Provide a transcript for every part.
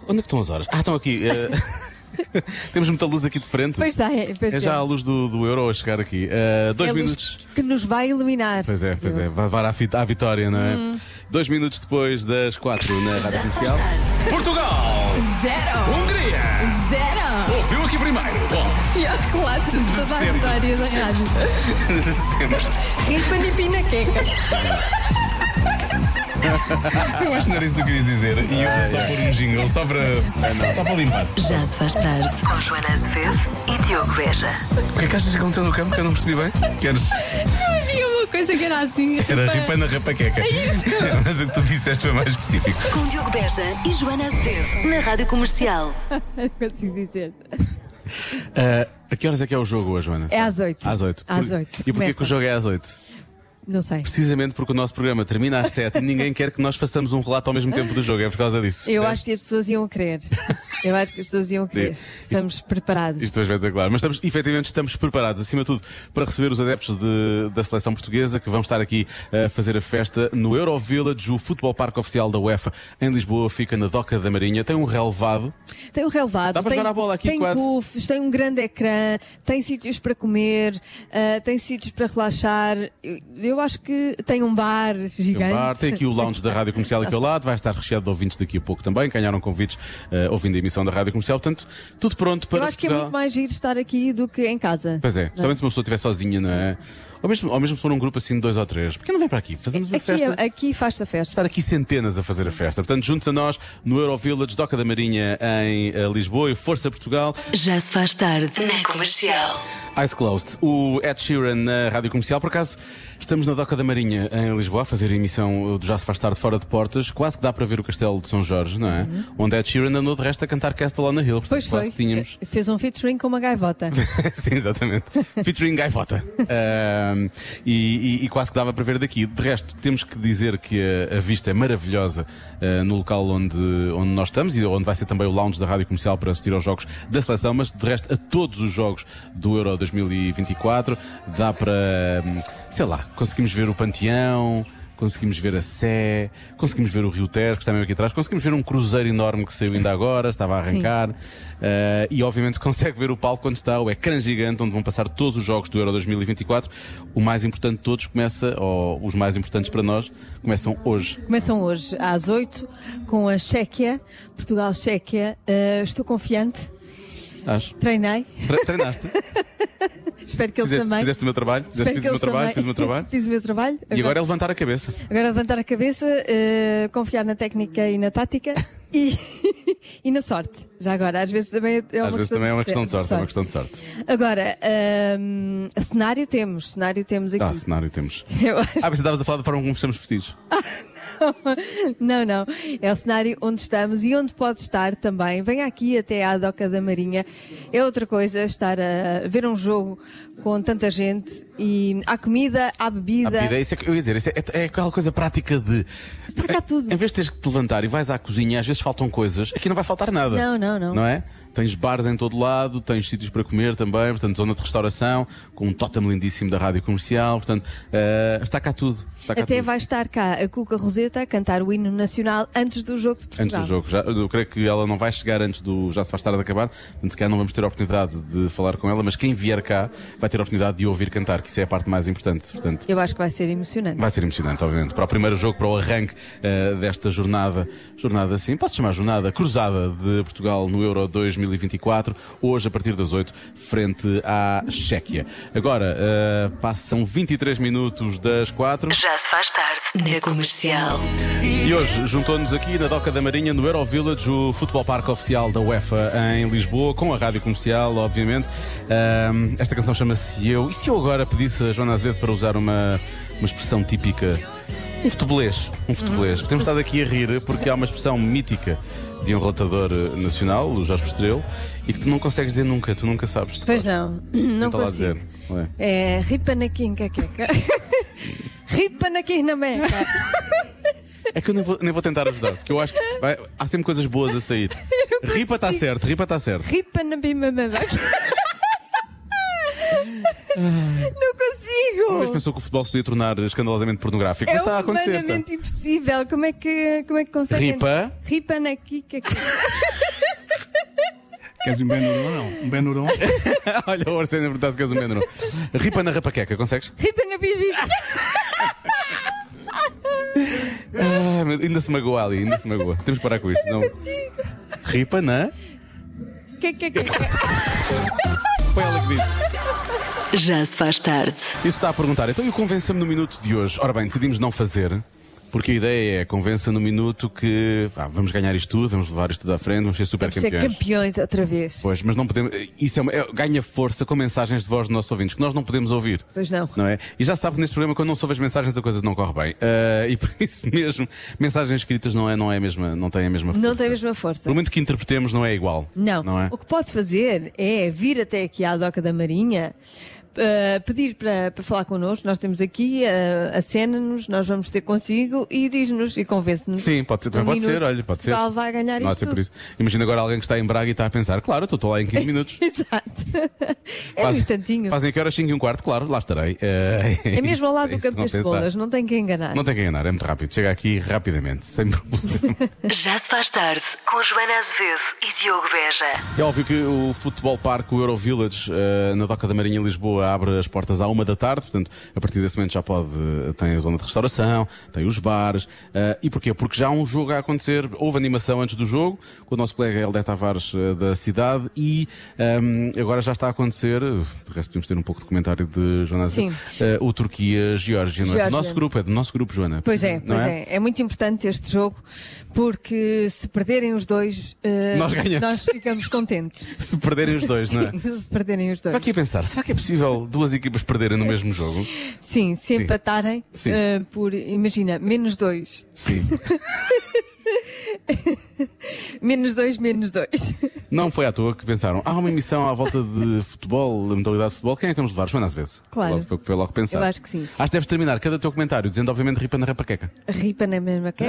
Onde é que estão as horas? Estão aqui. Temos muita luz aqui de frente. Pois está, é já a luz do Euro a chegar aqui. 2 minutos. Que nos vai iluminar. Pois é. Vai levar à vitória, não é? 2 minutos depois das 4 na Rádio Comercial. Portugal! 0. Hungria! 0. Ouviu aqui primeiro. Bom. Pior relato de toda a história da rádio. Ripa Nipina Queca. Eu acho que não era isso que tu querias dizer. E eu vou só pôr um jingle, só para limpar. Já se faz tarde com Joana Azevedo e Diogo Beja. O que é que achas que aconteceu no campo que eu não percebi bem? Queres? Havia uma coisa que era assim. Era ripa na rapaqueca. Mas o que tu disseste foi mais específico. Com Diogo Beja e Joana Azevedo na Rádio Comercial. Não consigo dizer. A que horas é que é o jogo hoje, Joana? É às 8. Às 8. Às 8. E porquê que o jogo é às 8? Não sei. Precisamente porque o nosso programa termina às 7 e ninguém quer que nós façamos um relato ao mesmo tempo do jogo. É por causa disso. Eu acho que as pessoas iam querer. Estamos preparados. Isto é espetacular. Mas efetivamente estamos preparados, acima de tudo, para receber os adeptos da seleção portuguesa que vão estar aqui a fazer a festa no Eurovillage, o futebol parque oficial da UEFA em Lisboa. Fica na Doca da Marinha. Tem um relevado. Dá para jogar a bola aqui tem quase. Tem puffs, tem um grande ecrã, tem sítios para comer, tem sítios para relaxar. Eu acho que tem um bar gigante. Tem aqui o lounge da Rádio Comercial aqui ao lado. Vai estar recheado de ouvintes daqui a pouco também. Ganharam convites ouvindo a emissão da Rádio Comercial. Portanto, tudo pronto para Eu acho Portugal. que é muito mais giro estar aqui do que em casa. Pois é, especialmente se uma pessoa estiver sozinha, não é? Ou mesmo se for num grupo assim de 2 ou 3. Porque não vem para aqui? Fazemos uma festa. Aqui faz-se a festa. Estar aqui centenas a fazer a festa. Portanto, juntos a nós no Eurovillage, Doca da Marinha em Lisboa e Força Portugal. Já se faz tarde na Comercial. Eyes Closed. O Ed Sheeran na Rádio Comercial. Por acaso, estamos na Doca da Marinha em Lisboa a fazer a emissão do Já se faz tarde fora de portas. Quase que dá para ver o Castelo de São Jorge, não é? Onde Ed Sheeran andou de resto a cantar Castle on the Hill. Portanto, Pois foi. Tínhamos... Fez um featuring com uma gaivota. Sim, exatamente. Featuring gaivota. E quase que dava para ver daqui. De resto, temos que dizer que a vista é maravilhosa no local onde nós estamos e onde vai ser também o lounge da Rádio Comercial para assistir aos jogos da seleção, mas de resto a todos os jogos do Euro 2024 dá para, sei lá, conseguimos ver o Panteão, conseguimos ver a Sé, conseguimos ver o Rio Tejo, que está mesmo aqui atrás, conseguimos ver um cruzeiro enorme que saiu ainda agora, estava a arrancar, e obviamente consegue ver o palco quando está o ecrã gigante onde vão passar todos os jogos do Euro 2024. O mais importante de todos começa, ou os mais importantes para nós, começam hoje. Começam hoje às 8 com a Chequia, Portugal-Chequia. Estou confiante. Acho. Treinei. Treinaste? Espero que eles também. Fizeste o meu trabalho? Fiz o meu trabalho? Fiz o meu trabalho. E agora é levantar a cabeça. Agora levantar a cabeça, confiar na técnica e na tática e na sorte. Já agora, às vezes também é uma questão de sorte. É uma questão de sorte. Agora, cenário temos aqui. Cenário temos. Eu acho... Você estavas a falar da forma como estamos vestidos. Não. É o cenário onde estamos e onde pode estar também. Venha aqui até à Doca da Marinha. É outra coisa estar a ver um jogo com tanta gente e há comida, há bebida. Isso é que eu ia dizer, isso é aquela coisa prática de. Está cá tudo. Em vez de teres que te levantar e vais à cozinha, às vezes faltam coisas, aqui não vai faltar nada. Não. Não é? Tens bares em todo lado, tens sítios para comer também, portanto, zona de restauração, com um tótem lindíssimo da Rádio Comercial, portanto, está cá tudo. Até vai estar cá a Cuca Roseta a cantar o hino nacional antes do jogo de Portugal. Antes do jogo. Eu creio que ela não vai chegar antes do Já se faz tarde de acabar, portanto, se calhar não vamos ter a oportunidade de falar com ela, mas quem vier cá vai ter a oportunidade de ouvir cantar, que isso é a parte mais importante. Portanto, eu acho que vai ser emocionante. Vai ser emocionante, obviamente. Para o primeiro jogo, para o arranque desta jornada assim, pode chamar jornada cruzada de Portugal no Euro 2024, hoje a partir das 8, frente à Chequia. Agora, passam 23 minutos das 4. Já se faz tarde na Comercial. E hoje juntou-nos aqui na Doca da Marinha, no Eurovillage, o futebol parque oficial da UEFA em Lisboa, com a Rádio Comercial, obviamente. Esta canção chama-se Eu. E se eu agora pedisse a Joana Azevedo para usar uma expressão típica? Um futebolês. Temos estado aqui a rir porque há uma expressão mítica de um relatador nacional, o Jorge Postrelo, e que tu não consegues dizer nunca, tu nunca sabes. Pois não consigo. Dizer, não é ripa na quinca-queca. Ripa na quinca-meca. É que eu nem vou tentar ajudar, porque eu acho que há sempre coisas boas a sair. Ripa está certo. Ripa na bimba. Não consigo. Uma vez pensou que o futebol se podia tornar escandalosamente pornográfico, mas está a acontecer. É humanamente impossível. Como é que conseguem? Ripa na Kika. Queres um Ben-Hur ou não? Um Ben-Hur? Olha, o Arsênio perguntar se queres um Ben-Hur. Ripa na rapaqueca, consegues? Ripa na Bibi. Ainda se magoa ali, ainda se magoa. Temos que parar com isto. Não consigo. Ripa na. Foi ela que disse. Já se faz tarde. Isso está a perguntar. Então, e o convença-me no minuto de hoje? Ora bem, decidimos não fazer. Porque a ideia é convença no minuto que vamos ganhar isto tudo, vamos levar isto tudo à frente, vamos ser super campeões. Ser campeões outra vez. Pois, mas não podemos. Isso ganha força com mensagens de voz dos nossos ouvintes que nós não podemos ouvir. Pois não. Não é? E já sabe que neste programa, quando não se ouve as mensagens, a coisa não corre bem. E por isso mesmo, mensagens escritas não é a mesma, não têm a mesma força. Não tem a mesma força. Pelo muito que interpretemos, não é igual. Não é? O que pode fazer é vir até aqui à Doca da Marinha. Pedir para falar connosco, nós temos aqui, acena-nos, nós vamos ter consigo e diz-nos e convence-nos. Sim, pode ser, também pode ser, olha, pode ser. Portugal vai ganhar não isto. Por isso. Imagina agora alguém que está em Braga e está a pensar, claro, estou lá em 15 minutos. Exato. É um instantinho. Fazem aqui horas 5:15, claro, lá estarei. É mesmo ao lado do Campo das Cebolas, não tem que enganar. Não tem que enganar, é muito rápido. Chega aqui rapidamente, sem problema. Já se faz tarde com Joana Azevedo e Diogo Beja. É óbvio que o Futebol Parque, o Euro Village, na Doca da Marinha, em Lisboa, abre as portas à 1 da tarde, portanto, a partir desse momento já tem a zona de restauração, tem os bares. E porquê? Porque já há um jogo a acontecer, houve animação antes do jogo, com o nosso colega Helder Tavares da cidade, e agora já está a acontecer, de resto podemos ter um pouco de comentário de Joana, o Turquia-Geórgia, não é? Do nosso grupo, Joana. Pois é. É muito importante este jogo, porque se perderem os dois, nós ganhamos. Nós ficamos contentes. Se perderem os dois, não é? Se perderem os dois. Estou aqui a pensar, será que é possível duas equipas perderem no mesmo jogo? Sim, se empatarem por, imagina, -2. Sim. -2. Não foi à toa que pensaram, há uma emissão à volta de futebol, da modalidade de futebol, quem é que vamos levar? Joana Azevedo. Claro. Foi logo pensar. Eu acho que sim. Acho que deves terminar cada teu comentário dizendo, obviamente, ripa na rapaqueca. Ripa na mesma queca.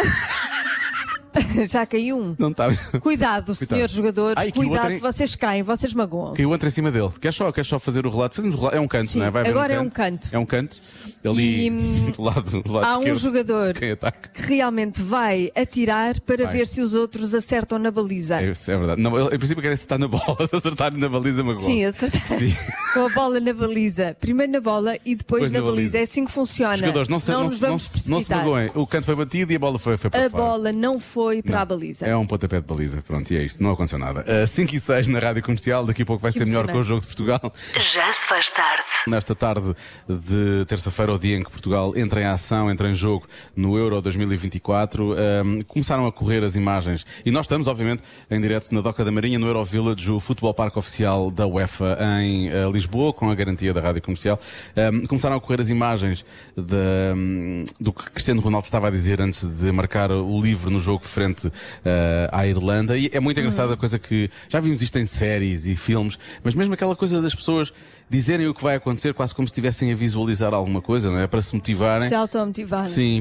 Já caiu um. Não está. Cuidado, senhores jogadores. Cuidado, vocês caem, vocês magoam. Caiu outro em cima dele. Queres só fazer o relato? Fazemos o relato. É um canto, sim, não é? Vai agora é um canto. É um canto. Ali do lado há esquerdo. Um jogador que realmente vai atirar para ver se os outros acertam na baliza. É verdade. Não, em princípio querem acertar na bola. Se acertarem na baliza, magoam. Sim, acertar com a bola na baliza. Primeiro na bola e depois na baliza. É assim que funciona. Os jogadores não se magoem. O canto foi batido e a bola foi para fora. A bola não foi para a baliza. É um pontapé de baliza, pronto, e é isto, não aconteceu nada. 5:06 na Rádio Comercial, daqui a pouco vai ser melhor com o jogo de Portugal. Já se faz tarde. Nesta tarde de terça-feira, o dia em que Portugal entra em ação, entra em jogo no Euro 2024, começaram a correr as imagens, e nós estamos, obviamente, em direto na Doca da Marinha, no Euro Village, o futebol parque oficial da UEFA em Lisboa, com a garantia da Rádio Comercial. Começaram a correr as imagens do que Cristiano Ronaldo estava a dizer antes de marcar o livro no jogo frente à Irlanda, e é muito engraçada a coisa que já vimos isto em séries e filmes, mas mesmo aquela coisa das pessoas dizerem o que vai acontecer quase como se estivessem a visualizar alguma coisa, não é? Para se motivarem. Se automotivarem. Sim,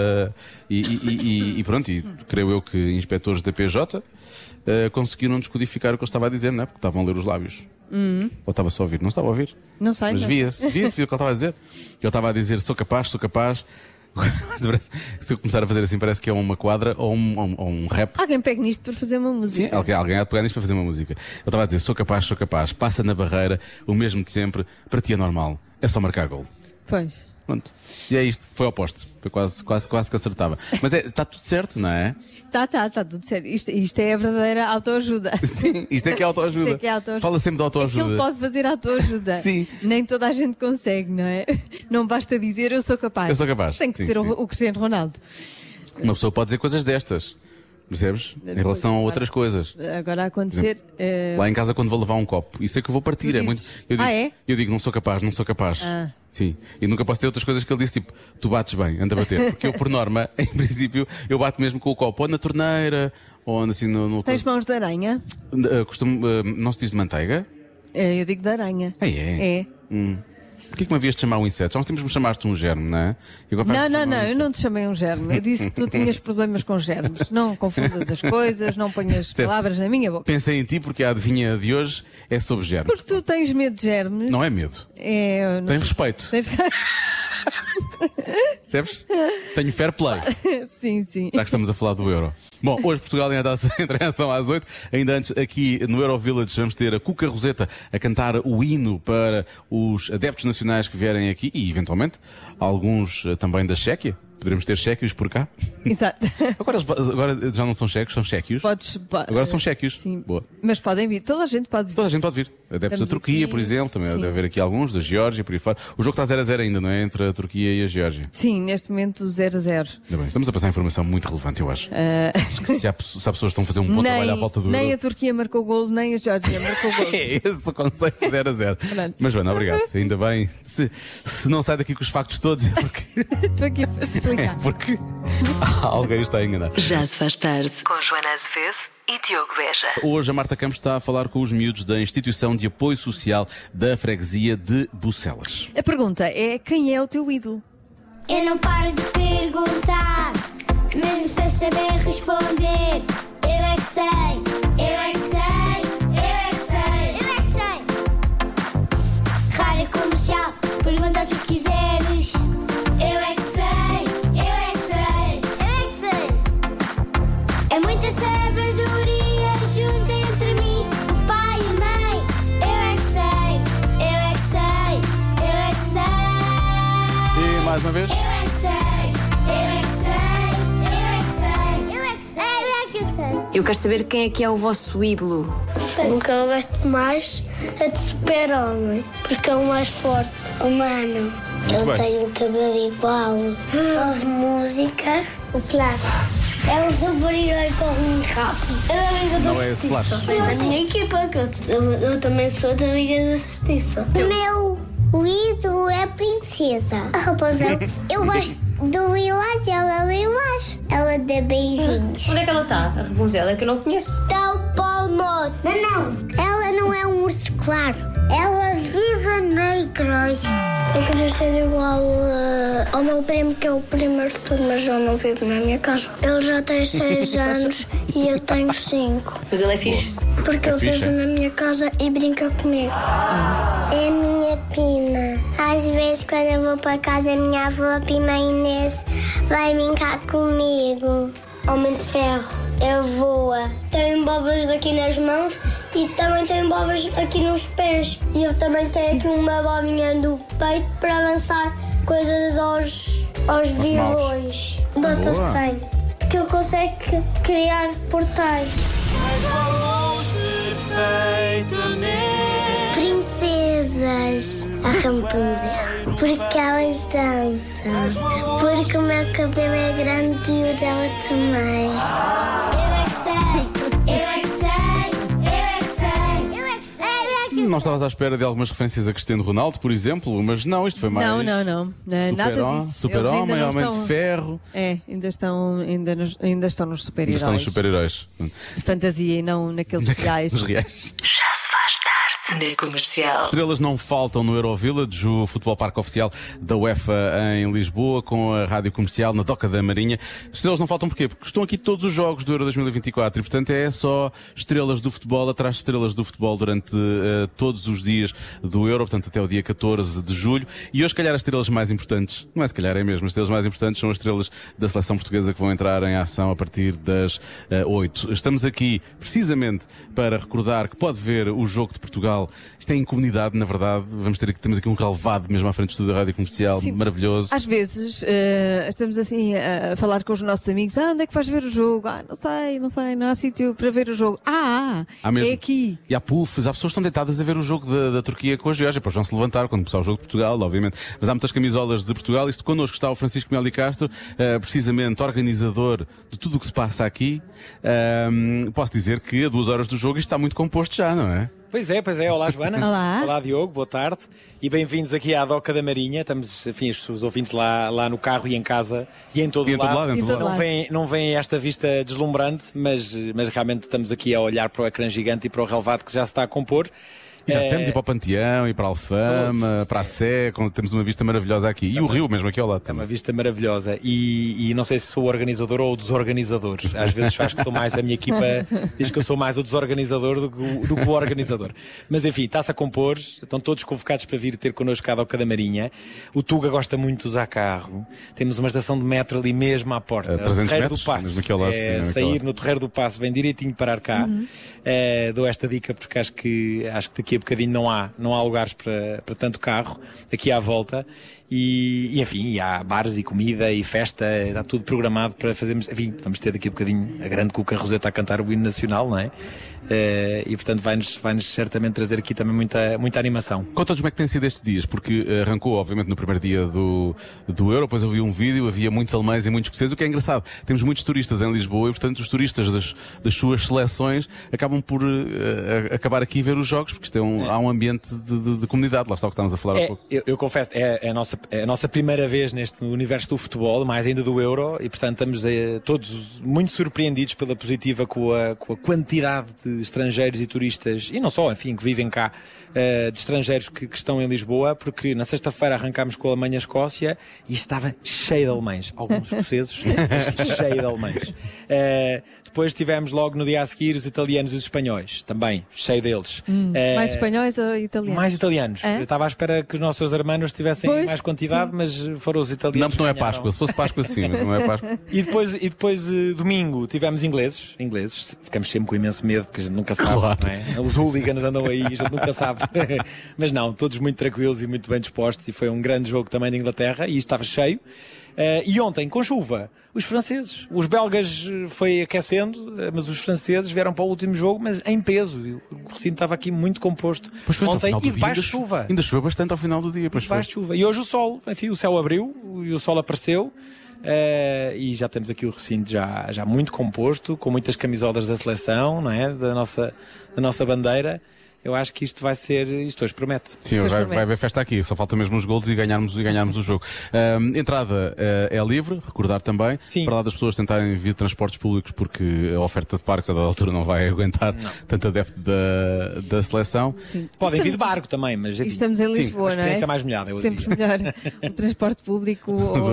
e pronto, e creio eu que inspectores da PJ conseguiram descodificar o que eu estava a dizer, não é? Porque estavam a ler os lábios. Ou estava só a ouvir? Não estava a ouvir? Não sei. Mas via-se o que ele estava a dizer. Ele estava a dizer, sou capaz. Se eu começar a fazer assim, parece que é uma quadra ou um rap. Alguém pega nisto para fazer uma música. Sim, alguém há de pegar nisto para fazer uma música. Ele estava a dizer, sou capaz, passa na barreira, o mesmo de sempre, para ti é normal, é só marcar gol. Pois. Pronto. E é isto, foi ao poste. Foi quase que acertava. Mas está tudo certo, não é? Está tudo certo. Isto é a verdadeira autoajuda. Sim, isto é que é autoajuda. Fala sempre de autoajuda. Ele pode fazer autoajuda. Sim. Nem toda a gente consegue, não é? Não basta dizer eu sou capaz. Eu sou capaz. Tem que ser o Cristiano Ronaldo. Uma pessoa pode dizer coisas destas. Percebes? Em relação a outras coisas. Agora a acontecer. Lá em casa, quando vou levar um copo, isso é que eu vou partir. Eu digo, não sou capaz. Sim. E nunca posso ter outras coisas que ele disse, tipo, tu bates bem, anda a bater. Porque eu, por norma, em princípio, eu bato mesmo com o copo, ou na torneira, ou assim no. Tens mãos de aranha? Não se diz de manteiga? Eu digo de aranha. É? É. Porquê que me havias de chamar um inseto? Já uns tempos me chamaste um germe, não é? Não, eu não te chamei um germe. Eu disse que tu tinhas problemas com germes. Não confundas as coisas, não ponhas palavras na minha boca. Pensei em ti porque a adivinha de hoje é sobre germes. Porque tu tens medo de germes. Não é medo. Tem respeito. Percebes? Tenho fair play. Sim. Já que estamos a falar do Euro. Bom, hoje Portugal ainda está em reação às 8. Ainda antes, aqui no Euro Village, vamos ter a Cuca Roseta a cantar o hino para os adeptos nacionais que vierem aqui e, eventualmente, alguns também da Chequia. Poderemos ter chequios por cá. Exato. Agora já não são checos, são chequios. Agora são chequios. Sim. Boa. Mas podem vir, toda a gente pode vir. Toda a gente pode vir. Adeptos da Turquia, por exemplo, também deve haver aqui alguns, da Geórgia, por aí fora. O jogo está 0-0 ainda, não é? Entre a Turquia e a Geórgia. Sim, neste momento 0-0. Ainda bem, estamos a passar informação muito relevante, eu acho. Acho que se há pessoas que estão a fazer um bom trabalho à volta do Nem Euro. a Turquia marcou golo, nem a Geórgia marcou golo. É esse o conceito 0-0. Mas, Joana, obrigado. Ainda bem. Se não sai daqui com os factos todos, é porque. Estou aqui para explicar. É porque alguém está a enganar. Já se faz tarde com Joana Azevedo e Diogo Beja. Hoje a Marta Campos está a falar com os miúdos da Instituição de Apoio Social da Freguesia de Bucelas. A pergunta é: quem é o teu ídolo? Eu não paro de perguntar, mesmo sem saber responder. Eu é que sei, eu é que sei, eu é que sei, eu é que sei. Rádio Comercial, pergunta o que quiseres. Eu é que sei, eu é que sei, eu é que sei. É muita sabedoria junto entre mim, o pai e a mãe. Eu é que sei, eu é que sei, eu é que sei. E mais uma vez. Eu é que sei, eu é que sei, eu é que sei, eu é que sei, eu é que sei. Eu quero saber quem é o vosso ídolo. O que eu gosto mais é de Super-Homem, porque é o mais forte, humano. Ele bem. tem um cabelo igual. Ouve música, o Flash. É um super-herói que corre muito rápido. É da Liga da Não é esse Justiça. Flash. Da minha equipa, que eu também sou da Liga da Justiça. O ídolo é a princesa. A Rapunzel. Eu gosto do Lilás, ela é Lilás. Ela dá beijinhos. Onde é que ela está, a Rapunzel? É que eu não conheço. Está o Palmote. Não. Ela não é um urso claro. Ela vive negras. Eu queria ser igual ao meu primo, que é o primeiro de tudo, mas ele não vive na minha casa. Ele já tem 6 anos e eu tenho 5. Mas ele é fixe. Porque ele fixe, vive na minha casa e brinca comigo. É a minha prima. Às vezes, quando eu vou para casa, a minha avó, a prima Inês, vai brincar comigo. Homem de Ferro. Eu voa. Tenho bobas aqui nas mãos e também tenho bobas aqui nos pés. E eu também tenho aqui uma bobinha do peito para lançar coisas aos vilões. Doutor Estranho. Que ele consegue criar portais. Princesas. A Rapunzel. Porque elas dançam. Porque o meu cabelo é grande e o dela também. Eu é que sei, eu é que sei, eu é que sei, eu é que sei, eu é que sei. Não estavas à espera de algumas referências a Cristiano Ronaldo, por exemplo, mas não, isto foi mais. Não. Nada disso. Super-Homem, Homem de Ferro. Ainda estão nos Ainda super-heróis. estão nos super-heróis. De fantasia e não naqueles reais. Nos reais. Já se faz tarde na Comercial. Estrelas não faltam no Euro Village, o futebol parque oficial da UEFA em Lisboa, com a rádio comercial na Doca da Marinha. Estrelas não faltam porquê? Porque estão aqui todos os jogos do Euro 2024 e, portanto, é só estrelas do futebol atrás de estrelas do futebol durante todos os dias do Euro, portanto, até o dia 14 de julho. E hoje, se calhar, as estrelas mais importantes, não é se calhar, é mesmo, as estrelas mais importantes são as estrelas da seleção portuguesa que vão entrar em ação a partir das 8. Estamos aqui, precisamente, para recordar que pode ver o jogo de Portugal. Isto é em comunidade, na verdade. Temos aqui um relevado mesmo à frente do estúdio da Rádio Comercial. Sim. Maravilhoso. Às vezes estamos assim a falar com os nossos amigos. Onde é que vais ver o jogo? Não há sítio para ver o jogo. Há mesmo. É aqui. E há puffs, há pessoas que estão deitadas a ver o jogo da Turquia com a Geórgia. Depois vão se levantar quando começar o jogo de Portugal, obviamente. Mas há muitas camisolas de Portugal. Isto connosco está o Francisco Meli Castro, precisamente organizador de tudo o que se passa aqui. Posso dizer que a 2 horas do jogo isto está muito composto já, não é? Pois é. Olá, Joana. Olá. Olá, Diogo. Boa tarde. E bem-vindos aqui à Doca da Marinha. Estamos, enfim, os ouvintes lá no carro e em casa e em todo lado. Não vem esta vista deslumbrante, mas realmente estamos aqui a olhar para o ecrã gigante e para o relevado que já se está a compor. E já dissemos ir para o Panteão, ir para a Alfama, para a Sé, temos uma vista maravilhosa aqui. E o Rio mesmo aqui ao lado É também. uma vista maravilhosa. E não sei se sou o organizador ou o desorganizador. Às vezes acho que sou mais, a minha equipa diz que eu sou mais o desorganizador do que o organizador. Mas enfim, está-se a compor, estão todos convocados para vir ter connosco à Doca da Marinha. O Tuga gosta muito de usar carro. Temos uma estação de metro ali mesmo à porta. 300 Terreiro metros, do Paço. mesmo aqui ao lado, sim, sair no Terreiro do Paço, vem direitinho parar cá. Dou esta dica porque acho que daqui a bocadinho não há lugares para tanto carro aqui à volta. E enfim, há bares e comida e festa, está tudo programado para fazermos. Enfim, vamos ter daqui a bocadinho a grande Cuca Roseta a cantar o hino nacional, não é? E portanto vai-nos certamente trazer aqui também muita animação. Conta-nos como é que tem sido estes dias, porque arrancou obviamente no primeiro dia do Euro, depois eu vi um vídeo, havia muitos alemães e muitos escoceses, o que é engraçado, temos muitos turistas em Lisboa e portanto os turistas das suas seleções acabam por acabar aqui a ver os jogos, porque há um ambiente de comunidade, lá está o que estamos a falar há pouco. Eu confesso, é a nossa primeira vez neste universo do futebol, mais ainda do Euro, e portanto estamos todos muito surpreendidos pela positiva com a quantidade de estrangeiros e turistas, e não só, enfim, que vivem cá, de estrangeiros que estão em Lisboa, porque na sexta-feira arrancámos com a Alemanha-Escócia e estava cheio de alemães, alguns escoceses, cheio de alemães. Depois tivemos logo no dia a seguir os italianos e os espanhóis, também, cheio deles. Mais espanhóis ou italianos? Mais italianos. Eu estava à espera que os nossos hermanos tivessem mais quantidade, sim. mas foram os italianos. Não, porque não é Páscoa, se fosse Páscoa sim, mas não é Páscoa. E depois domingo tivemos ingleses. Ficamos sempre com imenso medo, porque a gente nunca sabe, Claro. não é? Os hooligans andam aí, a gente nunca sabe. Mas não, todos muito tranquilos e muito bem dispostos, e foi um grande jogo também da Inglaterra, e estava cheio. E ontem, com chuva, os franceses, os belgas foi aquecendo, mas os franceses vieram para o último jogo, mas em peso. O recinto estava aqui muito composto ontem, e debaixo de chuva. Ainda choveu bastante ao final do dia. Debaixo de chuva. E hoje o sol, enfim, o céu abriu e o sol apareceu. E já temos aqui o recinto já muito composto, com muitas camisolas da seleção, não é? Da nossa bandeira. Eu acho que isto hoje promete. Sim, vai haver festa aqui, só falta mesmo os golos e ganharmos o jogo. Entrada é livre, recordar também, Sim. para lá das pessoas tentarem vir de transportes públicos, porque a oferta de parques a dada altura não vai aguentar tanto adepto da seleção. Sim. Podem vir de barco também, mas enfim, Estamos em Lisboa, a não é? experiência mais molhada, eu Sempre diria. melhor o transporte público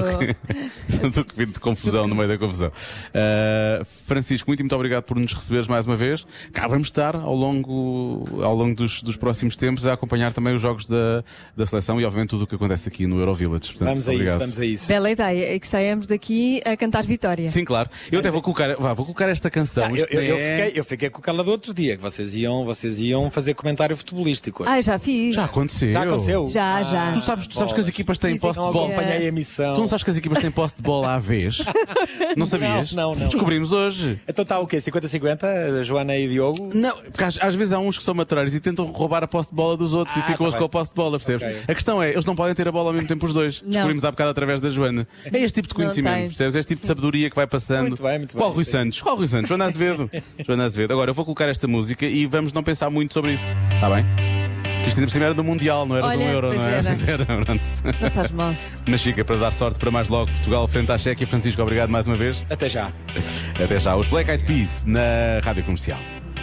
do que vir de confusão no meio da confusão. Francisco, muito obrigado por nos receberes mais uma vez. Cá vamos estar ao longo dos próximos tempos a acompanhar também os jogos da seleção e obviamente tudo o que acontece aqui no Eurovillage. Portanto, Vamos a isso. Bela ideia, e que saímos daqui a cantar vitória. Sim, claro. Eu até vou colocar esta canção. Eu fiquei com aquela do outro dia, que vocês iam fazer comentário futebolístico. Já fiz. Já aconteceu. Já aconteceu? Já. Tu sabes que as equipas têm posse de Não bola. acompanhei a emissão. Tu não sabes que as equipas têm posse de bola à vez? Não sabias? Não. Descobrimos hoje. Então está o quê? 50-50? Joana e Diogo? Não, porque às vezes há uns que são maturários e tentam roubar a posse de bola dos outros e ficam eles com a posse de bola, percebes? Okay. A questão é, eles não podem ter a bola ao mesmo tempo os dois. Não. Descobrimos há bocado através da Joana. É este tipo de conhecimento, percebes? É este tipo de sabedoria que vai passando. Muito bem. Qual Rui Santos? Joana Azevedo. Agora eu vou colocar esta música e vamos não pensar muito sobre isso. Está bem? Isto ainda por cima era do Mundial, não era do Euro, pois não é? era. Pronto. Não faz mal. Mas fica para dar sorte para mais logo Portugal frente à Chequia. Francisco, obrigado mais uma vez. Até já. Até já. Os Black Eyed Peas na Rádio Comercial.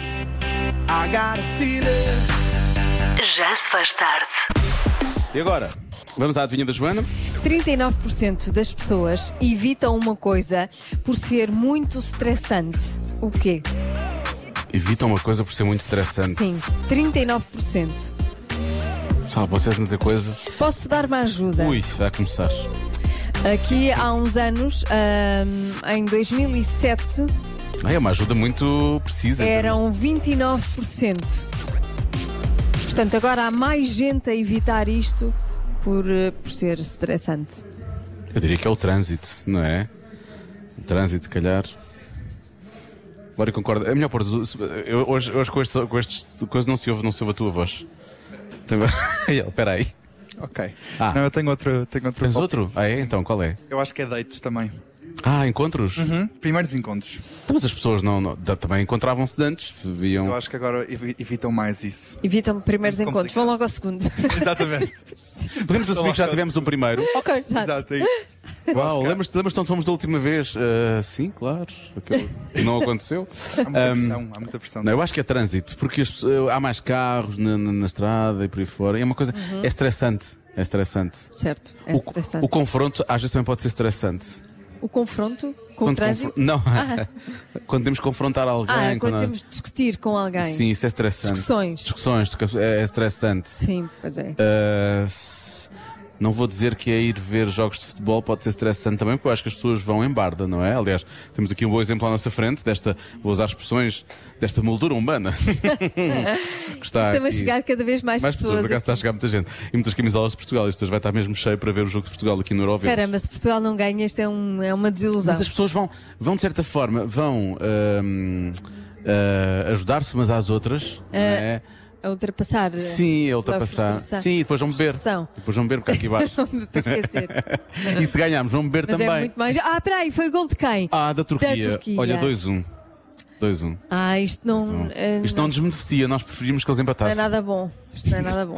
Já se faz tarde. E agora? Vamos à adivinha da Joana? 39% das pessoas evitam uma coisa por ser muito estressante. O quê? Evitam uma coisa por ser muito estressante. Sim, 39%. Sabe, pode ser tanta coisa. Posso dar uma ajuda? Ui, vai começar. Aqui há uns anos, em 2007, É uma ajuda muito precisa. eram 29%. Portanto, agora há mais gente a evitar isto por ser estressante. Eu diria que é o trânsito, não é? O trânsito, se calhar. Flório concorda. É melhor pôr. Hoje com estes coisas não se ouve a tua voz. Espera aí. Ok. Ah. Não, eu tenho outro. Tens palpite. outro? Então, qual é? Eu acho que é dates também. Encontros? Primeiros encontros. Então, mas as pessoas também encontravam-se de antes. Eu acho que agora evitam mais isso. Evitam primeiros Muito encontros, vão logo ao segundo. Exatamente. Podemos assumir que já tivemos um primeiro. Ok. Exato. É isso. Uau, lembras-te onde fomos da última vez? Sim, claro. Não aconteceu. Há muita pressão. Não, eu acho que é trânsito, porque há mais carros na estrada e por aí fora. É uma coisa. É estressante. É estressante. Certo, é estressante. O confronto às vezes também pode ser estressante. O confronto com o trânsito? Não, quando temos que confrontar alguém. Quando temos de discutir com alguém. Sim, isso é estressante. Discussões é estressante. Sim, pois é. Não vou dizer que é ir ver jogos de futebol pode ser estressante também, porque eu acho que as pessoas vão em barda, não é? Aliás, temos aqui um bom exemplo à nossa frente vou usar expressões desta moldura humana. Estamos a chegar cada vez mais pessoas. Por acaso está a chegar muita gente. E muitas camisolas de Portugal. Isto hoje vai estar mesmo cheio para ver o jogo de Portugal aqui no Eurovisão. Caramba, se Portugal não ganha, isto é uma desilusão. Mas as pessoas vão de certa forma, ajudar-se umas às outras, não é? A ultrapassar. Sim, a ultrapassar. Sim, e depois vão beber. Depois vão beber, porque aqui embaixo. Para esquecer. E se ganharmos, vão beber também. É muito mais. Espera aí, foi o gol de quem? Da Turquia. Olha, 2-1. 2-1. Isto não. Isto não nos beneficia, nós preferimos que eles empatassem. Não é nada bom. Isto não é nada bom.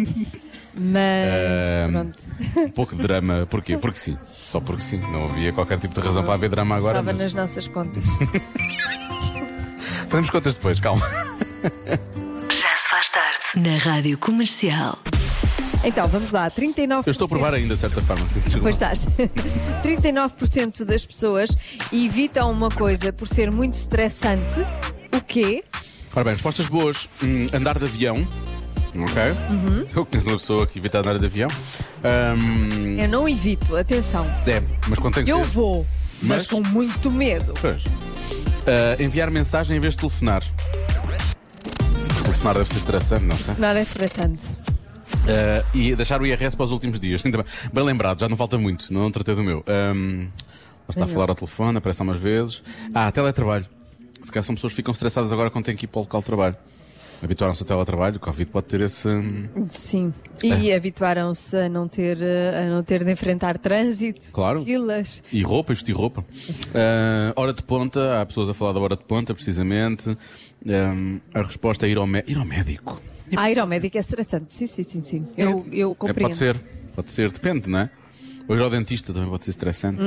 Mas. Pronto. Um pouco de drama. Porquê? Porque sim. Só porque sim. Não havia qualquer tipo de razão para haver drama agora. Estava nas nossas contas. Fazemos contas depois, calma. Já se faz tarde na Rádio Comercial. Então, vamos lá, 39%. Eu estou a provar ainda, de certa forma. Pois estás. 39% das pessoas evitam uma coisa por ser muito estressante. O quê? Ora bem, respostas boas. Andar de avião. Ok. Eu conheço uma pessoa que evita andar de avião. Eu não evito, atenção. Mas quando tem que Eu ser. vou, mas com muito medo. Pois. Enviar mensagem em vez de telefonar. Telefonar deve ser estressante, não sei. Não é estressante. E deixar o IRS para os últimos dias. Bem lembrado, já não falta muito, não tratei do meu. Está a falar ao telefone, aparece algumas vezes. Teletrabalho. Se calhar são pessoas que ficam estressadas agora quando têm que ir para o local de trabalho. Habituaram-se ao teletrabalho, o Covid pode ter esse. Sim. E habituaram-se a não ter de enfrentar trânsito, claro. filas. E vestir roupa. Hora de ponta, há pessoas a falar da hora de ponta, precisamente. A resposta é ir ao médico. Ir ao médico é estressante. Sim. Eu compreendo. Pode ser, depende, não é? Ou ir ao dentista também pode ser estressante.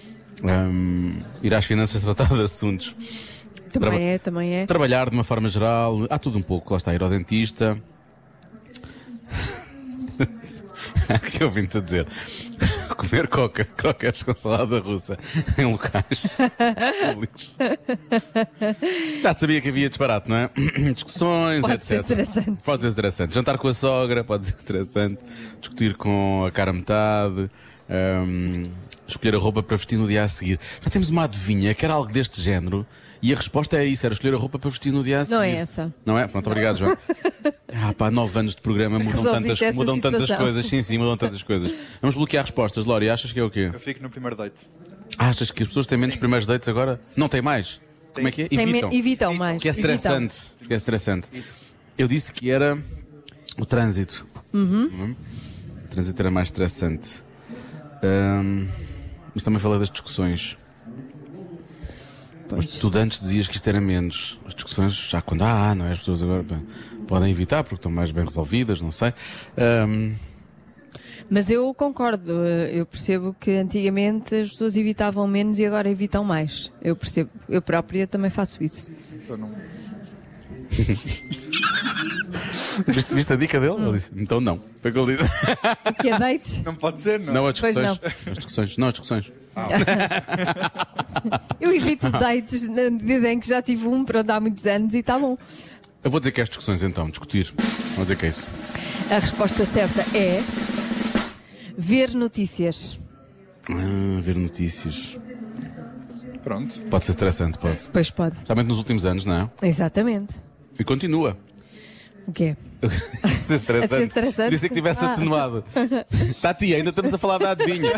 Ir às finanças tratar de assuntos. Também é. Trabalhar de uma forma geral, há tudo um pouco. Lá está, ir ao dentista. Que eu vim-te a dizer. Comer coquetes com salada russa em locais públicos. Já sabia que havia disparate, não é? Discussões, Pode etc. ser estressante. Pode ser estressante. Jantar com a sogra pode ser estressante. Discutir com a cara metade. Escolher a roupa para vestir no dia a seguir. Já temos uma adivinha que era algo deste género. E a resposta é isso, era escolher a roupa para vestir no dia a seguir. Não é essa. Não é? Pronto, obrigado, João. 9 anos de programa mudam tantas coisas. Sim, mudam tantas coisas. Vamos bloquear respostas. Lori, achas que é o quê? Eu fico no primeiro date. Achas que as pessoas têm menos primeiros dates agora? Sim. Não têm mais? Como é que é? Evitam mais. Que é estressante. Que é estressante. Isso. Eu disse que era o trânsito. O trânsito era mais estressante. Mas também falei das discussões. Os estudantes dizias que isto era menos. As discussões já quando não é? As pessoas agora podem evitar porque estão mais bem resolvidas, não sei. Mas eu concordo. Eu percebo que antigamente as pessoas evitavam menos e agora evitam mais. Eu percebo. Eu própria também faço isso. Então não. Viste a dica dele? Ele disse, então não. Foi o que ele disse. O que é dates? Não pode ser, não? Não, as Pois discussões. não. As discussões. Não, as discussões. Eu evito dates na medida em que já tive pronto, há muitos anos e está bom. Eu vou dizer que é as discussões então, discutir. Vou dizer que é isso. A resposta certa é ver notícias. Ver notícias. Pronto. Pode ser estressante, pode. Pois pode. Especialmente nos últimos anos, não é? Exatamente. E continua. O quê? Ser estressante. A ser estressante? Disse que tivesse atenuado. Tati, ainda estamos a falar da adivinha.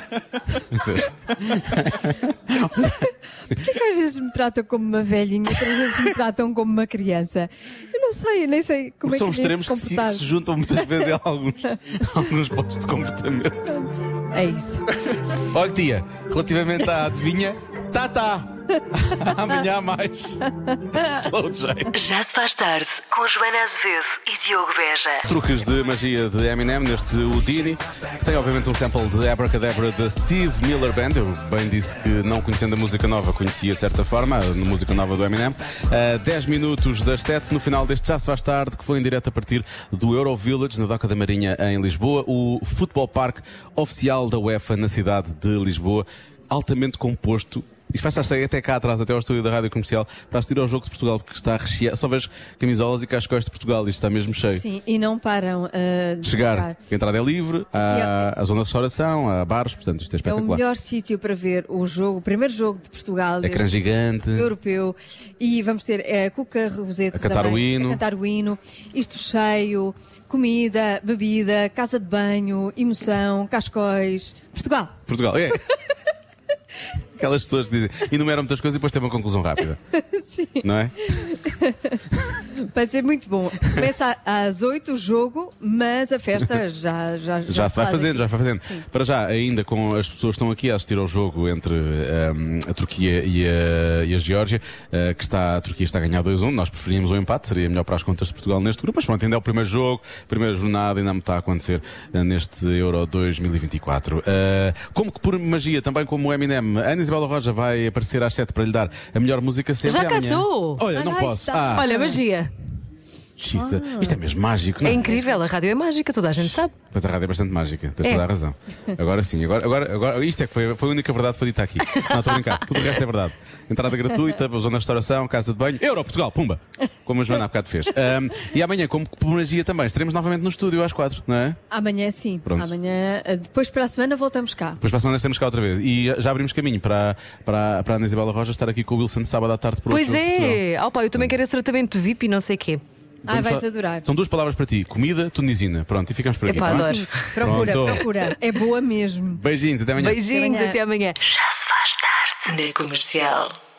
Porquê que às vezes me tratam como uma velhinha, outras vezes me tratam como uma criança? Eu não sei, eu nem sei como São é que extremos que se juntam muitas vezes em alguns postos de comportamento. É isso. Olha, tia, relativamente à adivinha, tá. Amanhã há mais. Slow J. Já se faz tarde com Joana Azevedo e Diogo Beja. Truques de magia de Eminem neste Houdini, que tem obviamente um sample de Abracadabra da Steve Miller Band. Eu bem disse que, não conhecendo a música nova, conhecia de certa forma a música nova do Eminem. 10 minutos das 7, no final deste Já se faz tarde, que foi em direto a partir do Euro Village, na Doca da Marinha, em Lisboa, o futebol parque oficial da UEFA na cidade de Lisboa, altamente composto. Isto vai estar cheio até cá atrás, até ao estúdio da Rádio Comercial, para assistir ao jogo de Portugal, porque está recheado. Só vejo camisolas e cascóis de Portugal, isto está mesmo cheio. Sim, e não param de Chegar. chegar. A entrada é livre, há a zona de restauração, há bares, portanto isto é É o espetacular. melhor sítio para ver o jogo, o primeiro jogo de Portugal. Ecrã deste gigante. Europeu. E vamos ter Cuca Rosete A cantar também, o hino. a cantar o hino. Isto cheio, comida, bebida, casa de banho, emoção, cascóis. Portugal. Portugal, é. Aquelas pessoas que dizem, enumeram muitas coisas e depois têm uma conclusão rápida. Sim. Não é? Vai ser muito bom. Começa às 8 o jogo, mas a festa já Já se vai faz fazendo, aqui. já se vai fazendo. Sim. Para já, ainda com as pessoas que estão aqui a assistir ao jogo entre a Turquia e a Geórgia, a Turquia está a ganhar 2-1. Nós preferíamos o empate, seria melhor para as contas de Portugal neste grupo, mas pronto, ainda é o primeiro jogo, primeira jornada, ainda me está a acontecer neste Euro 2024. Como que por magia, também como o Eminem, a Ana Isabela Roja vai aparecer às 7 para lhe dar a melhor música sempre. Já cá amanhã. estou. Olha, não Ai, posso. está. Olha, magia. Xiça. Isto é mesmo mágico, não É incrível, a rádio é mágica, toda a gente sabe. Pois a rádio é bastante mágica, tens É. toda a razão. Agora sim, agora isto é que foi a única verdade que foi dita aqui. Não, estou a brincar, tudo o resto é verdade. Entrada gratuita, zona de restauração, casa de banho, Euro, Portugal, pumba! Como a Joana há bocado fez. E amanhã, como por magia também, estaremos novamente no estúdio às 4, não é? Amanhã sim. Pronto. Amanhã, depois para a semana voltamos cá. Depois para a semana estamos cá outra vez. E já abrimos caminho para a Ana Isabela Roja estar aqui com o Wilson sábado à tarde por outro Pois jogo de Portugal. é. Opa, eu também quero esse tratamento de VIP e não sei o quê. Vamos Vais só- adorar. São duas palavras para ti: comida, tunisina. Pronto, e ficamos por aqui. Epá, tá bem? adoro. Sim, procura, Pronto. procura. É boa mesmo. Beijinhos, até amanhã. Beijinhos, Até amanhã. até amanhã. Já se faz tarde na Comercial.